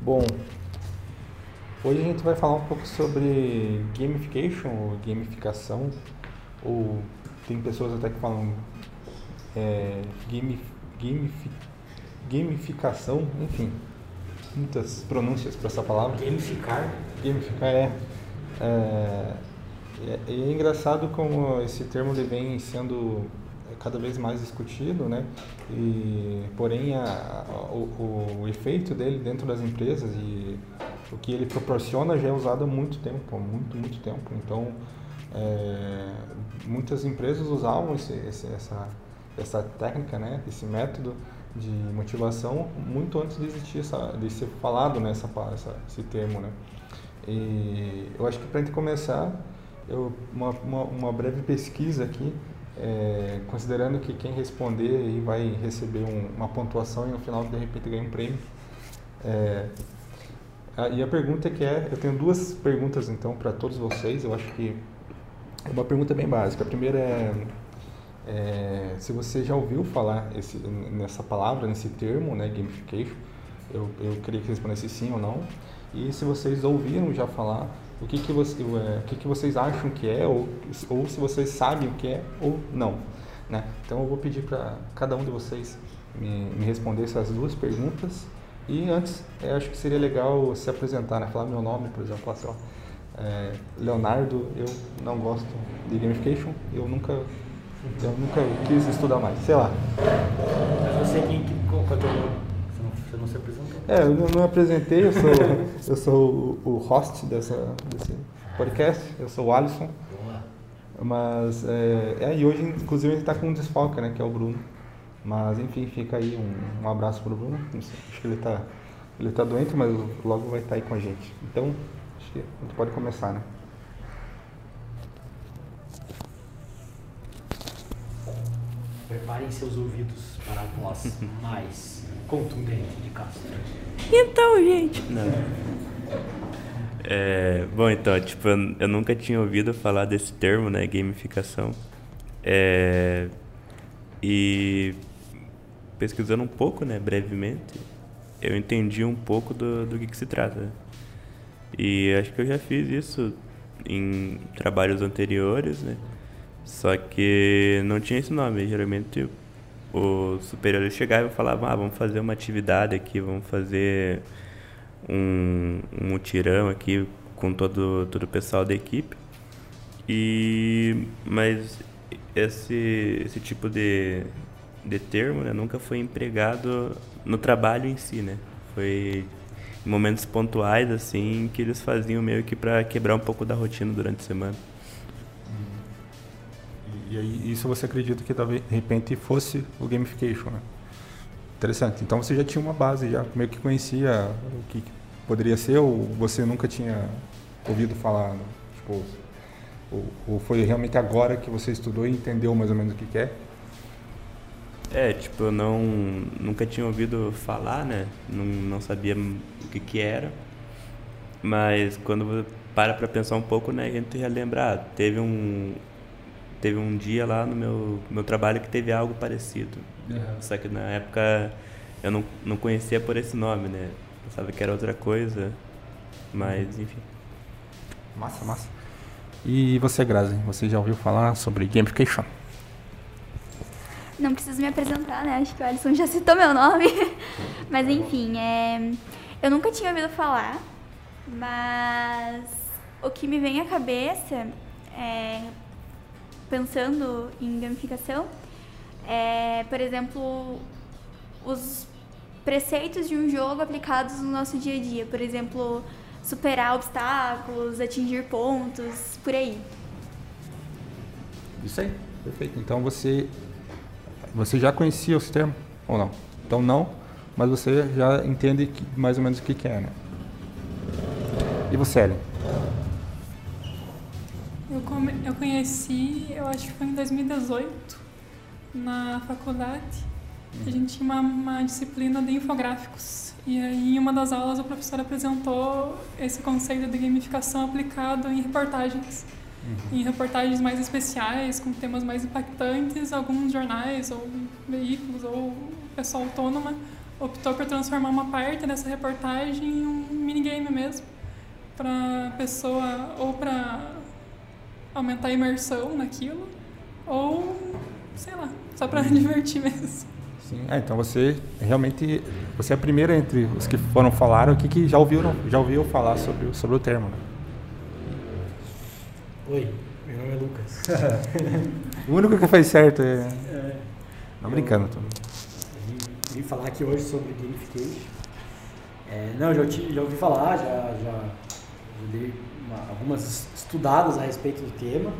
Bom, hoje a gente vai falar um pouco sobre gamification ou gamificação, ou tem pessoas até que falam é, game, gamifi- gamificação, enfim, muitas pronúncias para essa palavra. Gamificar? Gamificar é, é engraçado como esse termo ele vem sendo cada vez mais discutido, né? E, porém, o efeito dele dentro das empresas e o que ele proporciona já é usado há muito tempo, muito tempo. Então, muitas empresas usavam essa técnica, né? Esse método de motivação muito antes de existir de ser falado, né? Esse termo, né? E eu acho que para a gente começar, uma breve pesquisa aqui, considerando que quem responder aí vai receber uma pontuação e no final de repente ganha um prêmio. E a pergunta eu tenho duas perguntas então para todos vocês. Eu acho que é uma pergunta bem básica. A primeira se você já ouviu falar nessa palavra, nesse termo, né, gamification. Eu queria que respondesse sim ou não. E se vocês ouviram já falar, o que vocês acham que é, ou se vocês sabem o que é ou não, né? Então eu vou pedir para cada um de vocês me responder essas duas perguntas. E antes, acho que seria legal se apresentar, né? Falar meu nome, por exemplo, falar assim, ó, Leonardo, eu não gosto de gamification, eu nunca quis estudar mais, sei lá. Mas você qual é o teu nome? Você não se apresentou? Eu não apresentei, eu sou o host desse podcast, eu sou o Alisson. Boa. Mas, e hoje, inclusive, a gente está com um desfalque, né, que é o Bruno. Mas, enfim, fica aí um abraço pro Bruno. Não sei, acho que ele tá doente, mas logo vai estar aí com a gente. Então, acho que a gente pode começar, né? Preparem seus ouvidos para a voz mais contundente de Castro. Então, gente. Não. Bom, então, tipo, eu nunca tinha ouvido falar desse termo, né, gamificação. E pesquisando um pouco, né, brevemente, eu entendi um pouco do que se trata. E acho que eu já fiz isso em trabalhos anteriores, né, só que não tinha esse nome. Geralmente os superiores chegavam e falavam, vamos fazer uma atividade aqui, vamos fazer um mutirão aqui com todo o pessoal da equipe. Mas esse tipo de termo, né, nunca foi empregado no trabalho em si, né? Foi em momentos pontuais, assim, que eles faziam meio que para quebrar um pouco da rotina durante a semana. E aí, isso você acredita que talvez, de repente, fosse o gamification, né? Interessante. Então você já tinha uma base, já meio que conhecia o que poderia ser, ou você nunca tinha ouvido falar, né? Tipo, ou foi realmente agora que você estudou e entendeu mais ou menos o que é? Tipo, eu nunca tinha ouvido falar, né? Não sabia o que era. Mas quando para pensar um pouco, né, a gente já lembra, teve um dia lá no meu trabalho que teve algo parecido. Uhum. Só que na época eu não conhecia por esse nome, né? Pensava que era outra coisa, mas enfim. Massa. E você, Grazi, você já ouviu falar sobre gamification? Não preciso me apresentar, né? Acho que o Alisson já citou meu nome. Mas enfim, eu nunca tinha ouvido falar, mas o que me vem à cabeça, pensando em gamificação, por exemplo, os preceitos de um jogo aplicados no nosso dia a dia. Por exemplo, superar obstáculos, atingir pontos, por aí. Isso aí, perfeito. Então você já conhecia esse termo ou não? Então não, mas você já entende mais ou menos o que é, né? E você, Ellen? Eu conheci, eu acho que foi em 2018, na faculdade. A gente tinha uma disciplina de infográficos. E aí, em uma das aulas, o professor apresentou esse conceito de gamificação aplicado em reportagens. Em reportagens mais especiais, com temas mais impactantes, alguns jornais ou veículos ou pessoa autônoma optou por transformar uma parte dessa reportagem em um minigame mesmo, para pessoa ou para aumentar a imersão naquilo, ou sei lá, só para divertir mesmo. Sim. Então você realmente é a primeira entre os que foram falar aqui que já ouviu falar sobre o termo. Né? Oi, meu nome é Lucas. O único que fez certo é... Não, brincando. Vim falar aqui hoje sobre gamification. Não, já ouvi falar, já dei algumas estudadas a respeito do tema,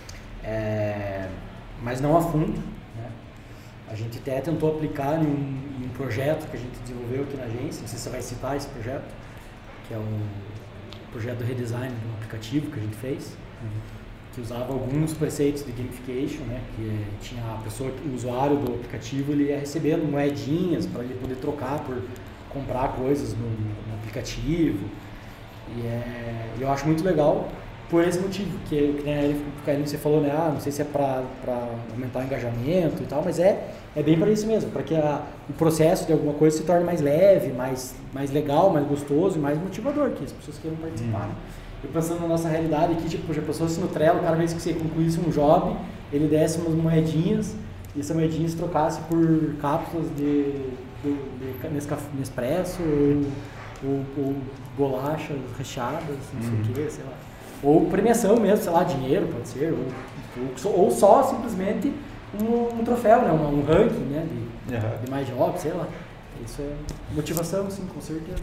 mas não a fundo. Né? A gente até tentou aplicar em um projeto que a gente desenvolveu aqui na agência, não sei se você vai citar esse projeto, que é um projeto de redesign de um aplicativo que a gente fez, que usava alguns preceitos de gamification, né? Que tinha a pessoa, o usuário do aplicativo, ele ia recebendo moedinhas para ele poder trocar por comprar coisas no aplicativo. E eu acho muito legal por esse motivo, que nem você falou, né? Não sei se é para aumentar o engajamento e tal, mas é bem para isso mesmo, para que o processo de alguma coisa se torne mais leve, mais legal, mais gostoso e mais motivador, que as pessoas queiram participar. Eu pensando na nossa realidade aqui, tipo, já pensou se no Trello, cada vez que você concluísse um job, ele desse umas moedinhas e essa moedinha se trocasse por cápsulas de Nespresso ou bolachas recheadas, não sei o que, sei lá. Ou premiação mesmo, sei lá, dinheiro pode ser, ou só simplesmente um troféu, né? Um ranking, né? De mais jobs, sei lá. Isso é motivação, sim, com certeza.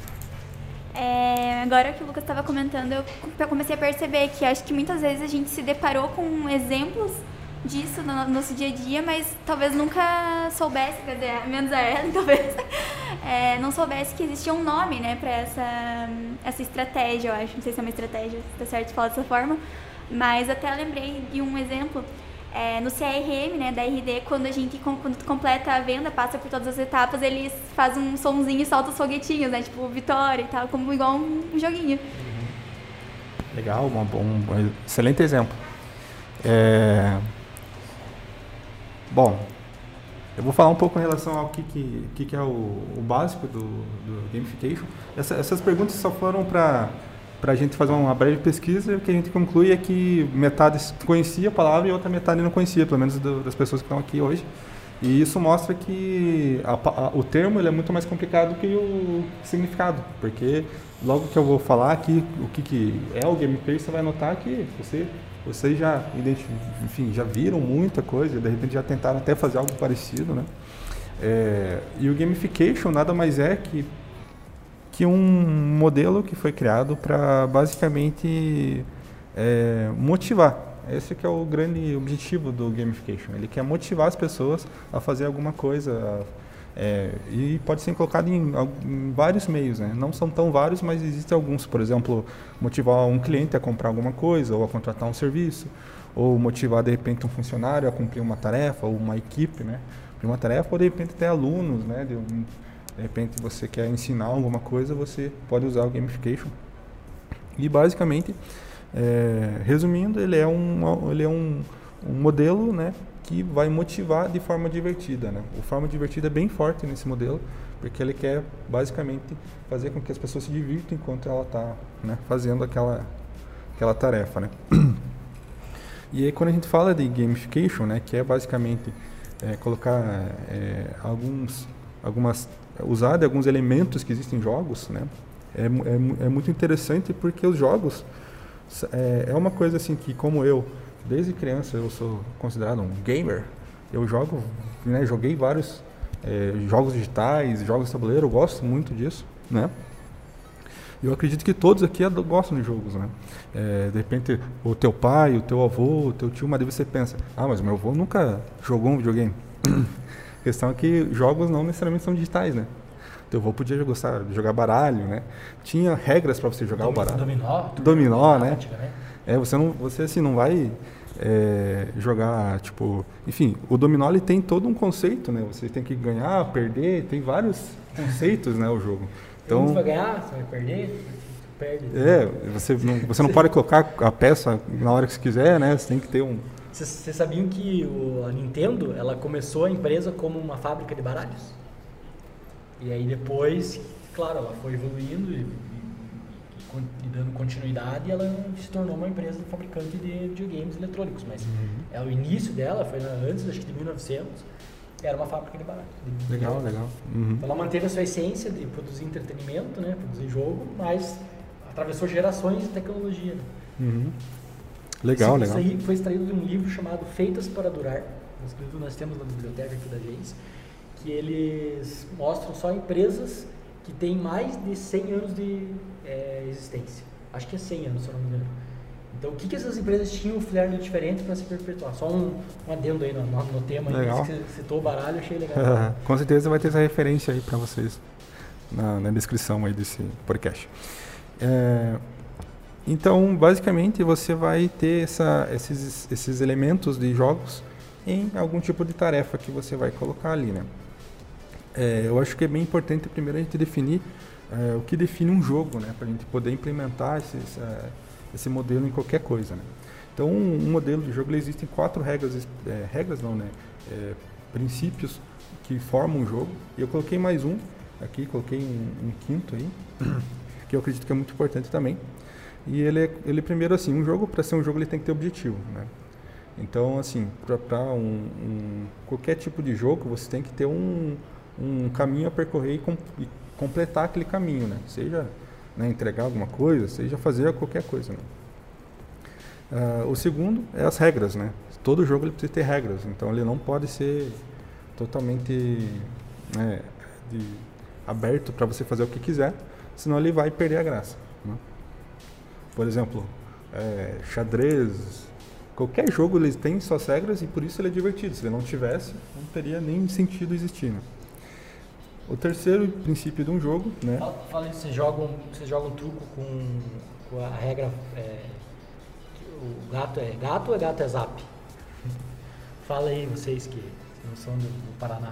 Agora que o Lucas estava comentando, eu comecei a perceber que acho que muitas vezes a gente se deparou com exemplos disso no nosso dia a dia, mas talvez nunca soubesse, quer dizer, menos a Ellen, talvez, não soubesse que existia um nome, né, para essa estratégia, eu acho. Não sei se é uma estratégia, se tá certo falar dessa forma, mas até lembrei de um exemplo. No CRM, né, da RD, quando tu completa a venda, passa por todas as etapas, eles fazem um sonzinho e soltam os foguetinhos, né, tipo vitória e tal, como igual um joguinho. Legal, um excelente exemplo. Bom, eu vou falar um pouco em relação ao que é o básico do gamification. Essas perguntas só foram para a gente fazer uma breve pesquisa. O que a gente conclui é que metade conhecia a palavra e outra metade não conhecia, pelo menos das pessoas que estão aqui hoje. E isso mostra que o termo ele é muito mais complicado que o significado, porque logo que eu vou falar aqui o que é o gamification, você vai notar que vocês já viram muita coisa, de repente já tentaram até fazer algo parecido, né? E o gamification nada mais é que um modelo que foi criado para basicamente motivar. Esse que é o grande objetivo do gamification. Ele quer motivar as pessoas a fazer alguma coisa e pode ser colocado em vários meios, né? Não são tão vários, mas existem alguns. Por exemplo, motivar um cliente a comprar alguma coisa ou a contratar um serviço, ou motivar de repente um funcionário a cumprir uma tarefa ou uma equipe, né? Uma tarefa, ou de repente até alunos, né? De repente você quer ensinar alguma coisa, você pode usar o gamification. E basicamente, resumindo, ele é um modelo, né, que vai motivar de forma divertida, né? A forma divertida é bem forte nesse modelo, porque ele quer basicamente fazer com que as pessoas se divirtam enquanto ela está, né, fazendo aquela tarefa, né? E aí quando a gente fala de gamification, né, que é basicamente colocar usar de alguns elementos que existem em jogos, né? É muito interessante porque os jogos é uma coisa assim que, como eu, desde criança, eu sou considerado um gamer. Eu jogo, né, joguei vários jogos digitais, jogos de tabuleiro, eu gosto muito disso, né? Eu acredito que todos aqui gostam de jogos, né? De repente, o teu pai, o teu avô, o teu tio, mas daí você pensa, mas meu avô nunca jogou um videogame. A questão é que jogos não necessariamente são digitais, né? Teu avô podia jogar baralho, né? Tinha regras para você jogar o baralho. Dominó, né? Você assim, não vai jogar, tipo... Enfim, o dominó ele tem todo um conceito, né? Você tem que ganhar, perder, tem vários conceitos, né, o jogo. Então, você vai ganhar, você vai perder, perde. Você não pode colocar a peça na hora que você quiser, né? Você tem que ter um... Vocês sabiam que a Nintendo, ela começou a empresa como uma fábrica de baralhos? E aí depois, claro, ela foi evoluindo e dando continuidade, e ela se tornou uma empresa fabricante de videogames eletrônicos, mas o início dela foi antes, acho que de 1900, era uma fábrica de baralho. Legal. Então ela manteve a sua essência de produzir entretenimento, né, produzir jogo, mas atravessou gerações de tecnologia. Né? Legal. Isso aí foi extraído de um livro chamado Feitas para Durar. Esse livro nós temos na biblioteca aqui da agência, que eles mostram só empresas que têm mais de 100 anos de existência. Acho que é 100 anos, se eu não me engano. Então, o que essas empresas tinham de diferente para se perpetuar? Só um adendo aí no tema, aí, que você citou o baralho, achei legal. Com certeza vai ter essa referência aí para vocês na descrição aí desse podcast. Então, basicamente, você vai ter esses elementos de jogos em algum tipo de tarefa que você vai colocar ali, né? Eu acho que é bem importante primeiro a gente definir o que define um jogo, né? Para a gente poder implementar esse modelo em qualquer coisa, né? Então, um modelo de jogo, ele existe 4 regras, princípios que formam um jogo. E eu coloquei mais um aqui, coloquei um quinto aí, que eu acredito que é muito importante também. E ele primeiro, assim, para ser um jogo, ele tem que ter objetivo, né? Então, assim, para qualquer tipo de jogo, você tem que ter um caminho a percorrer e completar aquele caminho, né? Seja, né, entregar alguma coisa, seja fazer qualquer coisa, né? O segundo é as regras, né? Todo jogo ele precisa ter regras, então ele não pode ser totalmente aberto para você fazer o que quiser, senão ele vai perder a graça, né? Por exemplo, xadrez, qualquer jogo ele tem suas regras e por isso ele é divertido. Se ele não tivesse, não teria nem sentido existir, né? O terceiro princípio de um jogo, né? Fala aí, vocês jogam truco com a regra o gato é gato ou gato é zap? Fala aí vocês que não são do Paraná.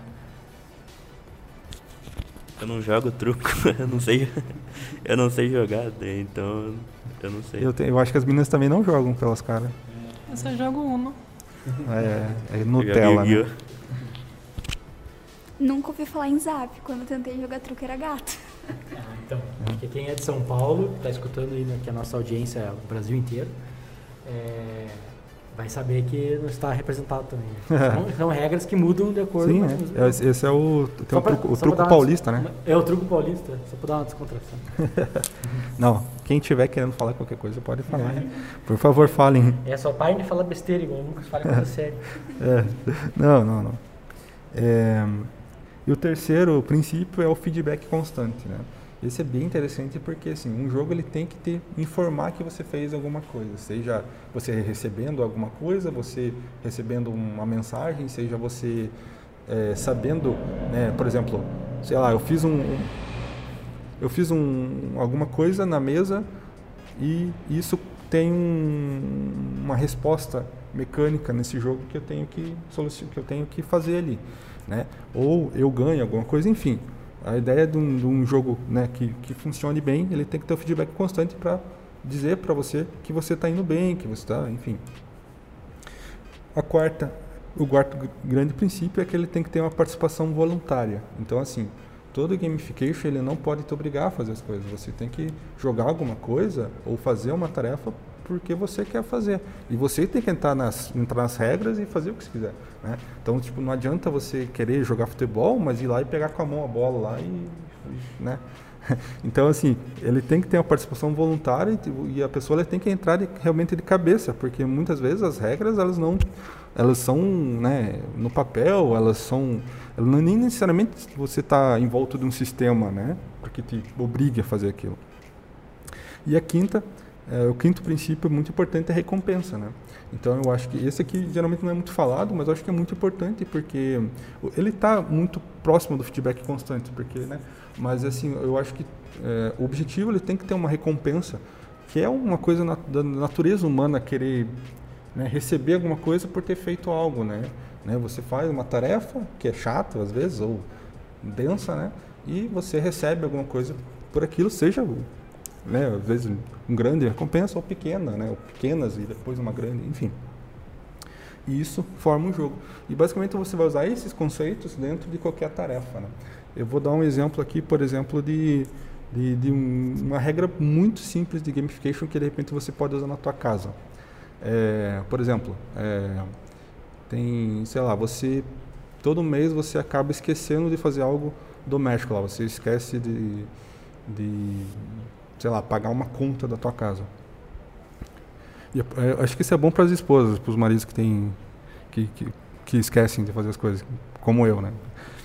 Eu não jogo truco, eu não sei jogar, então eu não sei. Eu acho que as meninas também não jogam pelas caras. Eu só jogo Uno. É Nutella, né? Nunca ouvi falar em zap. Quando eu tentei jogar truco era gato. Então, porque quem é de São Paulo, está escutando aí, né, que a nossa audiência é o Brasil inteiro, vai saber que não está representado também. São regras que mudam de acordo com as... Sim, esse é o truco paulista, né? É o truco paulista, só para dar uma descontração. Não, quem tiver querendo falar qualquer coisa pode falar. Por favor, falem. Só parem de falar besteira, igual o Lucas fala coisa séria. Não. E o terceiro princípio é o feedback constante, né? Esse é bem interessante porque, assim, um jogo ele tem que informar que você fez alguma coisa, seja você recebendo alguma coisa, você recebendo uma mensagem, seja você sabendo, né, por exemplo, sei lá, eu fiz alguma coisa na mesa e isso tem uma resposta mecânica nesse jogo que eu tenho que fazer ali, né? Ou eu ganho alguma coisa, enfim. A ideia de um jogo, né, que funcione bem, ele tem que ter um feedback constante para dizer para você que você está indo bem, que você está, enfim. O quarto grande princípio é que ele tem que ter uma participação voluntária. Então, assim, todo gamification ele não pode te obrigar a fazer as coisas. Você tem que jogar alguma coisa ou fazer uma tarefa porque você quer fazer. E você tem que entrar nas regras e fazer o que você quiser, né? Então, tipo, não adianta você querer jogar futebol, mas ir lá e pegar com a mão a bola lá né? Então, assim, ele tem que ter uma participação voluntária e a pessoa ela tem que entrar realmente de cabeça, porque muitas vezes as regras, elas são, né, no papel, não nem necessariamente você está em volta de um sistema, né, porque te obriga a fazer aquilo. E o quinto princípio muito importante é a recompensa, né? Então eu acho que esse aqui geralmente não é muito falado, mas eu acho que é muito importante porque ele está muito próximo do feedback constante, porque, né? Mas assim, eu acho que o objetivo ele tem que ter uma recompensa, que é uma coisa da natureza humana querer, né, receber alguma coisa por ter feito algo, né? Você faz uma tarefa que é chata às vezes ou densa, né? E você recebe alguma coisa por aquilo, seja, né, às vezes uma grande recompensa ou pequena, né, ou pequenas e depois uma grande, enfim. E isso forma um jogo. E basicamente você vai usar esses conceitos dentro de qualquer tarefa, né? Eu vou dar um exemplo aqui, por exemplo, de uma regra muito simples de gamification que de repente você pode usar na tua casa. Por exemplo, tem, sei lá, todo mês você acaba esquecendo de fazer algo doméstico lá, você esquece de sei lá, pagar uma conta da tua casa. E eu acho que isso é bom para as esposas, para os maridos que esquecem de fazer as coisas, como eu, né?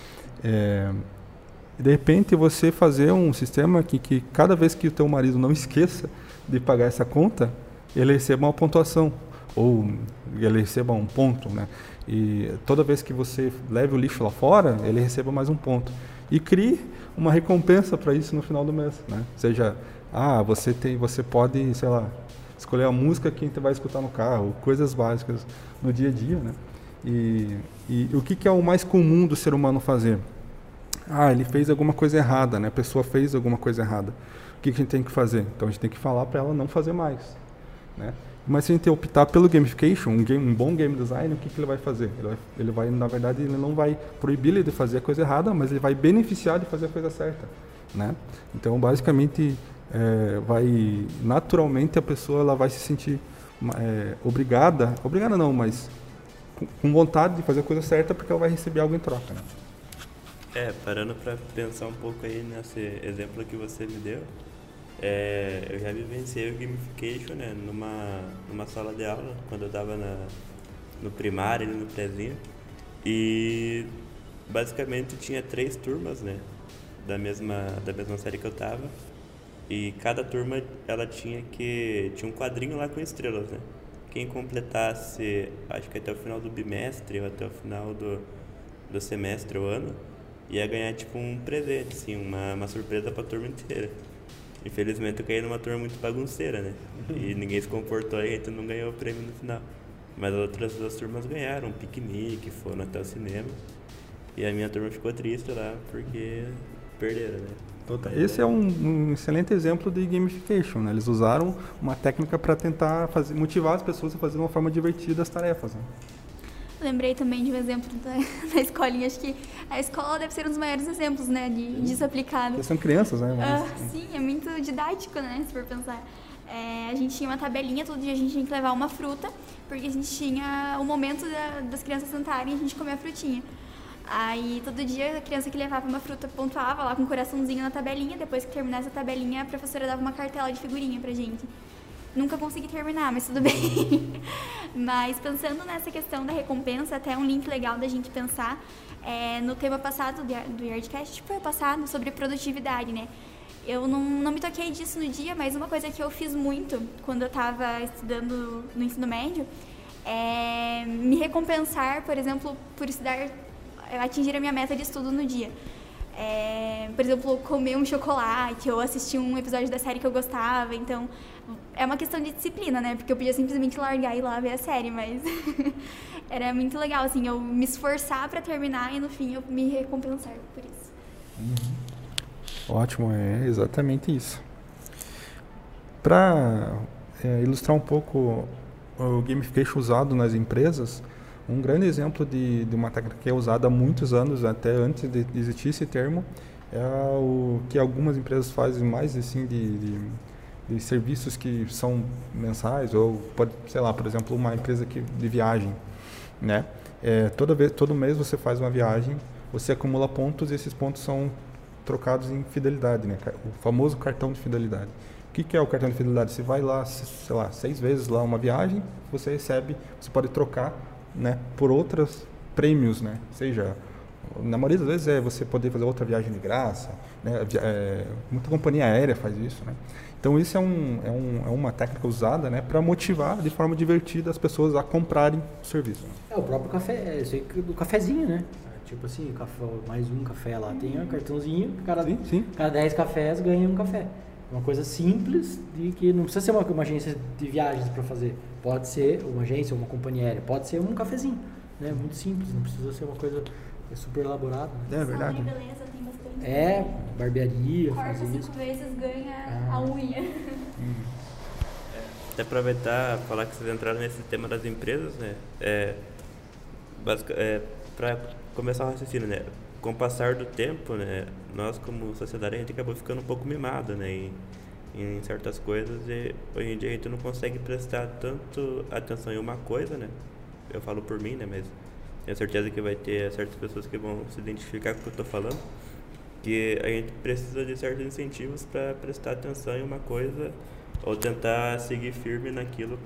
E de repente você fazer um sistema que cada vez que o teu marido não esqueça de pagar essa conta, ele receba uma pontuação, ou ele receba um ponto, né? E toda vez que você leve o lixo lá fora, ele receba mais um ponto. E crie uma recompensa para isso no final do mês, né? Seja, você pode, sei lá, escolher a música que você vai escutar no carro, coisas básicas no dia a dia, né? E o que é o mais comum do ser humano fazer? Ele fez alguma coisa errada, né? A pessoa fez alguma coisa errada. O que a gente tem que fazer? Então a gente tem que falar para ela não fazer mais, né? Mas se a gente optar pelo gamification, um bom game design, o que ele vai fazer? Ele vai, na verdade, ele não vai proibir ele de fazer a coisa errada, mas ele vai beneficiar de fazer a coisa certa, né? Então, basicamente, naturalmente a pessoa ela vai se sentir obrigada não, mas com vontade de fazer a coisa certa porque ela vai receber algo em troca, né? Parando para pensar um pouco aí nesse exemplo que você me deu, eu já vivenciei o gamification, né, numa sala de aula, quando eu estava no primário e no prézinho, e basicamente tinha 3 turmas, né, da mesma série que eu estava, e cada turma ela tinha um quadrinho lá com estrelas, né. Quem completasse, acho que até o final do bimestre ou até o final do semestre ou ano, ia ganhar tipo um presente, assim, uma surpresa para a turma inteira. Infelizmente eu caí numa turma muito bagunceira, né? E ninguém se comportou e a gente não ganhou o prêmio no final. Mas as outras 2 turmas ganharam um piquenique, foram até o cinema. E a minha turma ficou triste lá porque perderam, né? Esse é um excelente exemplo de gamification, né? Eles usaram uma técnica para tentar motivar as pessoas a fazer de uma forma divertida as tarefas, né? Lembrei também de um exemplo da escolinha. Acho que a escola deve ser um dos maiores exemplos, né, disso aplicado. Porque são crianças, né? Sim, é muito didático, né, se for pensar. A gente tinha uma tabelinha, todo dia a gente tinha que levar uma fruta, porque a gente tinha o momento das crianças sentarem e a gente comer a frutinha. Aí, todo dia, a criança que levava uma fruta pontuava lá com um coraçãozinho na tabelinha. Depois que terminasse a tabelinha, a professora dava uma cartela de figurinha pra gente. Nunca consegui terminar, mas tudo bem. Mas pensando nessa questão da recompensa, até um link legal da gente pensar no tema passado do Yardcast, foi passado, sobre produtividade, né? Eu não me toquei disso no dia, mas uma coisa que eu fiz muito quando eu estava estudando no ensino médio é me recompensar, por exemplo, por atingir a minha meta de estudo no dia. Por exemplo, comer um chocolate ou assistir um episódio da série que eu gostava. Então, é uma questão de disciplina, né? Porque eu podia simplesmente largar e ir lá ver a série, mas era muito legal, assim, eu me esforçar para terminar e no fim eu me recompensar por isso. Ótimo, é exatamente isso. Para ilustrar um pouco o gamification usado nas empresas, um grande exemplo de uma técnica que é usada há muitos anos, até antes de existir esse termo, é o que algumas empresas fazem mais assim de serviços que são mensais, ou pode, sei lá, por exemplo, uma empresa de viagem, né? Todo mês você faz uma viagem, você acumula pontos e esses pontos são trocados em fidelidade, né? O famoso cartão de fidelidade. O que é o cartão de fidelidade? Você vai lá, sei lá, 6 vezes lá uma viagem, você pode trocar, né, por outros prêmios, né? Seja, na maioria das vezes você poder fazer outra viagem de graça, né? Muita companhia aérea faz isso, né? Então isso é uma técnica usada, né, para motivar de forma divertida as pessoas a comprarem o serviço. O próprio café, do cafezinho, né? Tipo assim, mais um café lá, tem um cartãozinho, cada 10 cafés ganha um café. Uma coisa simples, de que não precisa ser uma agência de viagens para fazer. Pode ser uma agência ou uma companhia aérea, pode ser um cafezinho, né? Muito simples, não precisa ser uma coisa super elaborada. É verdade. Beleza, tem bastante. Barbearia, corta fazer 5 isso. vezes, ganha a unha. até aproveitar falar que vocês entraram nesse tema das empresas, né? Para começar o raciocínio, né? Com o passar do tempo, né? Nós como sociedade a gente acabou ficando um pouco mimado, né? Em certas coisas, e hoje em dia a gente não consegue prestar tanto atenção em uma coisa, né? Eu falo por mim, né? Mas tenho certeza que vai ter certas pessoas que vão se identificar com o que eu estou falando, que a gente precisa de certos incentivos para prestar atenção em uma coisa ou tentar seguir firme naquilo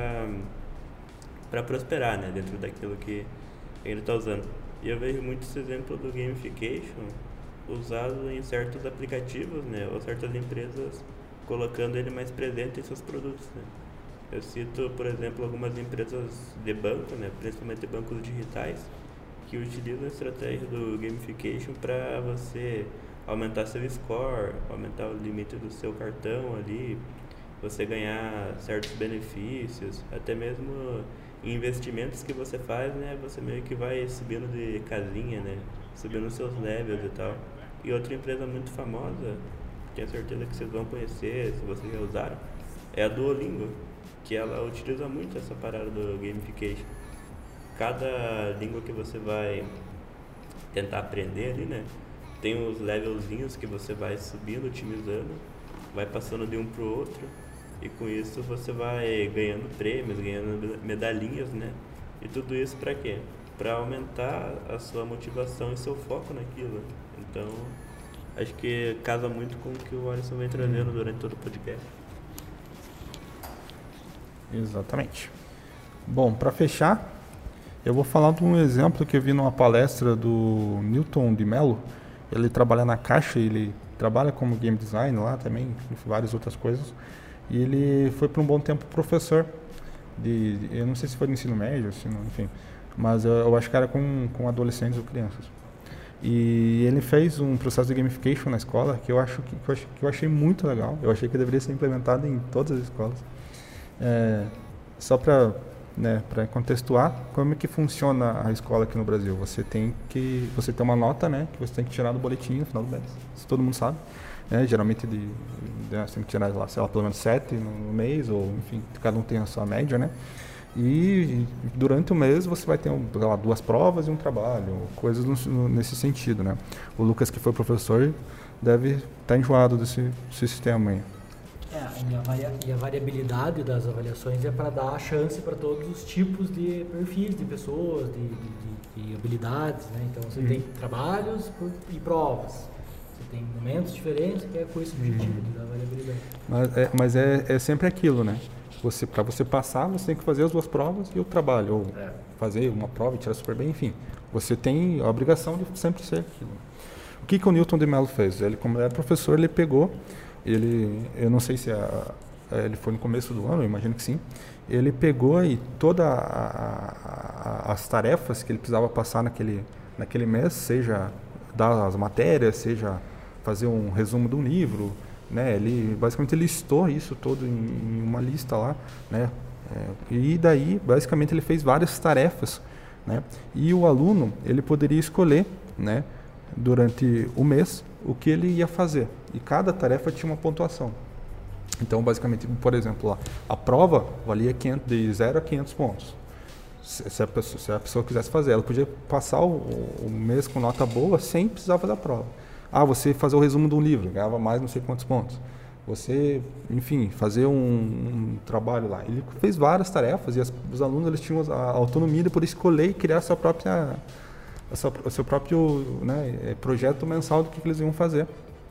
para prosperar, né? Dentro daquilo que ele está usando. E eu vejo muito esse exemplo do gamification usado em certos aplicativos, né? Ou certas empresas colocando ele mais presente em seus produtos, né? Eu cito, por exemplo, algumas empresas de banco, né? Principalmente bancos digitais, que utilizam a estratégia do gamification para você aumentar seu score, aumentar o limite do seu cartão ali, você ganhar certos benefícios, até mesmo investimentos que você faz, né? Você meio que vai subindo de casinha, né? Subindo seus levels e tal. E outra empresa muito famosa, tenho certeza que vocês vão conhecer, se vocês já usaram, é a Duolingo, que ela utiliza muito essa parada do gamification. Cada língua que você vai tentar aprender ali, né? Tem os levelzinhos que você vai subindo, otimizando, vai passando de um pro outro, e com isso você vai ganhando prêmios, ganhando medalhinhas, né? E tudo isso para quê? Para aumentar a sua motivação e seu foco naquilo. Então, acho que casa muito com o que o Alisson vem trazendo durante todo o podcast. Exatamente. Bom, para fechar, eu vou falar de um exemplo que eu vi numa palestra do Newton de Mello. Ele trabalha na Caixa, ele trabalha como game design lá também, várias outras coisas. E ele foi por um bom tempo professor eu não sei se foi de ensino médio, enfim, mas eu acho que era com adolescentes ou crianças. E ele fez um processo de gamification na escola que eu achei muito legal. Eu achei que deveria ser implementado em todas as escolas. Só para contextuar, como é que funciona a escola aqui no Brasil? Você tem uma nota, né, que você tem que tirar do boletim no final do mês. Isso todo mundo sabe. Geralmente você tem que tirar lá, sei lá, pelo menos 7 no mês, ou enfim, cada um tem a sua média, né? E durante o mês você vai ter 2 provas e um trabalho, coisas nesse sentido, né? O Lucas, que foi professor, deve estar enjoado desse sistema aí. E a variabilidade das avaliações é para dar a chance para todos os tipos de perfis de pessoas, de habilidades, né? Então você tem trabalhos e provas. Você tem momentos diferentes, que é com esse objetivo de dar variabilidade. Mas é sempre aquilo, né? Para você passar, você tem que fazer as 2 provas e o trabalho, ou fazer uma prova e tirar super bem, enfim. Você tem a obrigação de sempre ser aquilo. O que o Newton de Mello fez? Ele, como era professor, ele pegou, eu não sei se ele foi no começo do ano, eu imagino que sim, ele pegou e todas as tarefas que ele precisava passar naquele mês, seja dar as matérias, seja fazer um resumo de um livro, né? Ele basicamente listou isso todo em uma lista lá, né? E daí basicamente ele fez várias tarefas, né? E o aluno ele poderia escolher, né, durante o mês o que ele ia fazer, e cada tarefa tinha uma pontuação. Então basicamente, por exemplo, lá, a prova valia de 0 a 500 pontos. Se a pessoa quisesse fazer, ela podia passar o mês com nota boa sem precisar fazer a prova. Você fazer o resumo de um livro, ganhava mais não sei quantos pontos. Você, enfim, fazer um trabalho lá. Ele fez várias tarefas e os alunos eles tinham a autonomia de poder escolher e criar o seu próprio, né, projeto mensal do que eles iam fazer.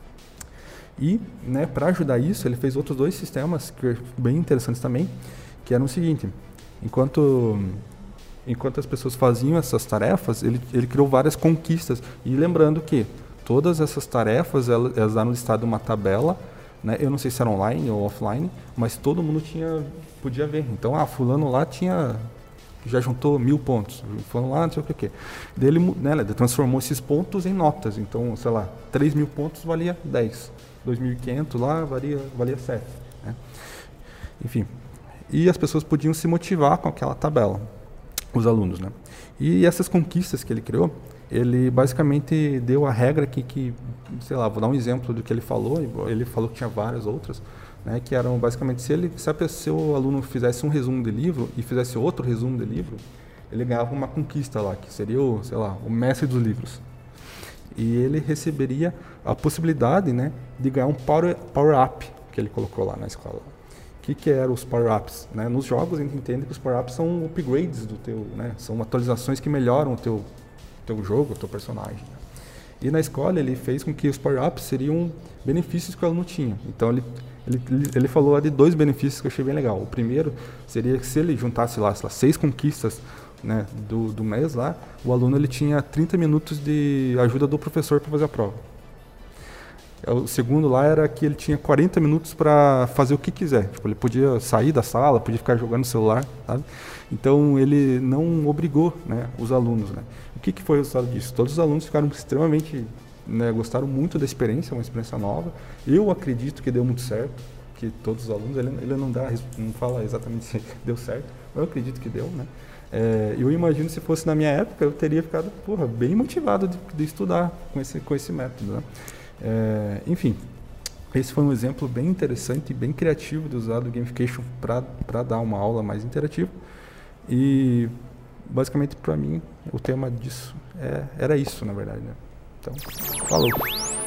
E, né, para ajudar isso, ele fez outros 2 sistemas que bem interessantes também, que eram o seguinte: enquanto as pessoas faziam essas tarefas, ele criou várias conquistas. E lembrando que todas essas tarefas, elas eram listadas em uma tabela, né? Eu não sei se era online ou offline, mas todo mundo podia ver. Então, fulano lá já juntou 1000 pontos, fulano lá não sei o que. Daí ele transformou esses pontos em notas. Então, sei lá, 3.000 pontos valia 10, 2.500 lá valia 7. Né? Enfim, e as pessoas podiam se motivar com aquela tabela, os alunos, né? E essas conquistas que ele criou, ele basicamente deu a regra que sei lá, vou dar um exemplo do que ele falou que tinha várias outras, né, que eram basicamente, se o aluno fizesse um resumo de livro e fizesse outro resumo de livro, ele ganhava uma conquista lá, que seria o mestre dos livros. E ele receberia a possibilidade, né, de ganhar um power-up, que ele colocou lá na escola. O que eram os power-ups? Né? Nos jogos a gente entende que os power-ups são upgrades do teu, né, são atualizações que melhoram o teu jogo, o teu personagem. E na escola ele fez com que os power-ups seriam benefícios que o aluno tinha. Então ele falou lá de 2 benefícios que eu achei bem legal. O primeiro seria que se ele juntasse lá, 6 conquistas, né, do mês lá, o aluno ele tinha 30 minutos de ajuda do professor para fazer a prova. O segundo lá era que ele tinha 40 minutos para fazer o que quiser. Tipo, ele podia sair da sala, podia ficar jogando no celular, sabe? Então ele não obrigou, né, os alunos, né? O que foi o resultado disso? Todos os alunos ficaram extremamente, né, gostaram muito da experiência, uma experiência nova. Eu acredito que deu muito certo, que todos os alunos, ele não fala exatamente se deu certo, mas eu acredito que deu, né? Eu imagino se fosse na minha época, eu teria ficado, bem motivado de estudar com esse método, né? Enfim, esse foi um exemplo bem interessante e bem criativo de usar do gamification para dar uma aula mais interativa. E basicamente para mim o tema disso era isso, na verdade, né? Então, falou!